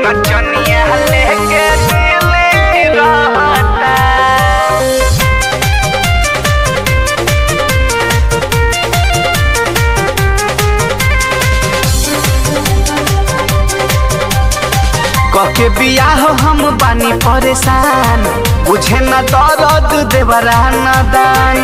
नचनिया लेके दिल्ली रहता। कके बियाह हम बानी परेशान, बुझे न दर्द देवरा न दान।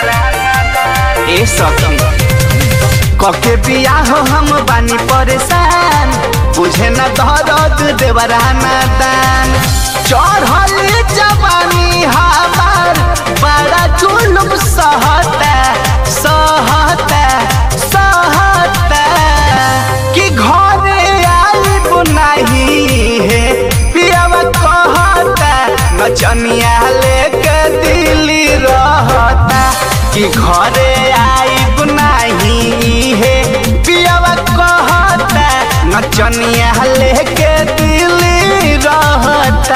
ए सखी कके बियाह हम बानी परेशान, बुझे न दर्द देवरा न दान। चढ़ल जवानी हमार बड़ा जुल्म सहता सहता सहता कि घरे आइब नहीं है पियावा कहता नचनिया लेके दिल्ली रहता। कि घरे आइब नहीं है पियावा कहता नचनिया लेके दिल्ली रहता।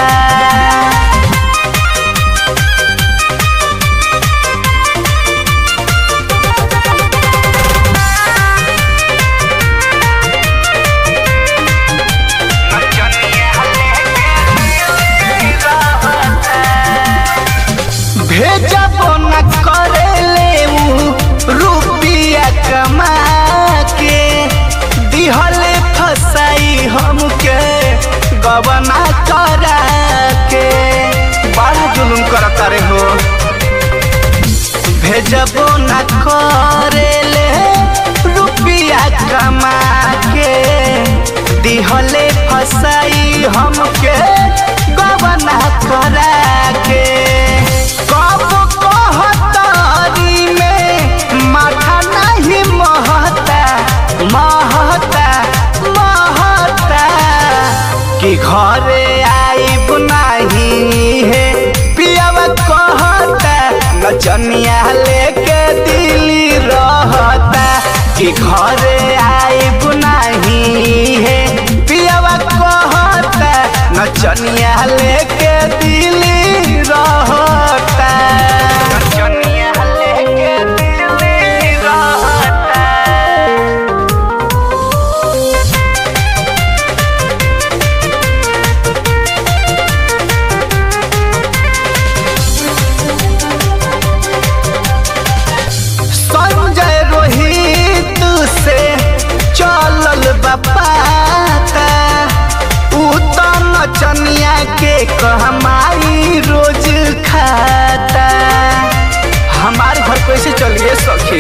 भेजबो न करेले रुपया कमा के, दिहले फसाई हमके गबना करा के। बड़ा जुलुम करता रे हो। भेजबो न करेले रुपया कमा के, दिहले फसाई हमके गबना करा के। कि घरे आइब नहीं है पियावा कहता नचनिया लेके दिल्ली रहता। कि घरे आइब नहीं है पियावा कहता नचनिया लेके दिल्ली रहता। नचनिया लेके दिल्ली रहता। संजय रोहित से चलल बापाता, उ तो नचनिया के कहमाई रोज खाता। हमार घर कैसे चलिए सखी।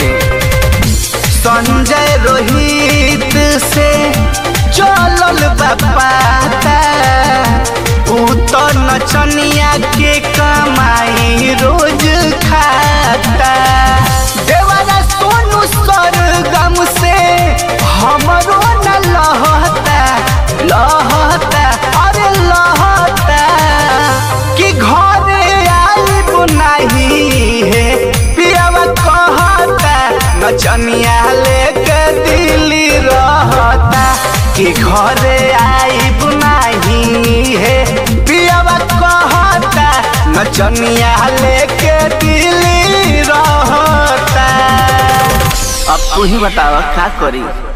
संजय रोहित से चलल बापाता, उ तो नचनिया के कमाई रोज खाता। देवरा सोनू सरगम से हमरो न लहता लहता अरे लहता। कि घरे आइब नहीं है पियावा कहता नचनिया लेके दिल्ली रहता। कि घरे आइब नहीं है पियावा कहता नचनिया लेके दिल्ली रहता। अब तू ही बतावा का करी।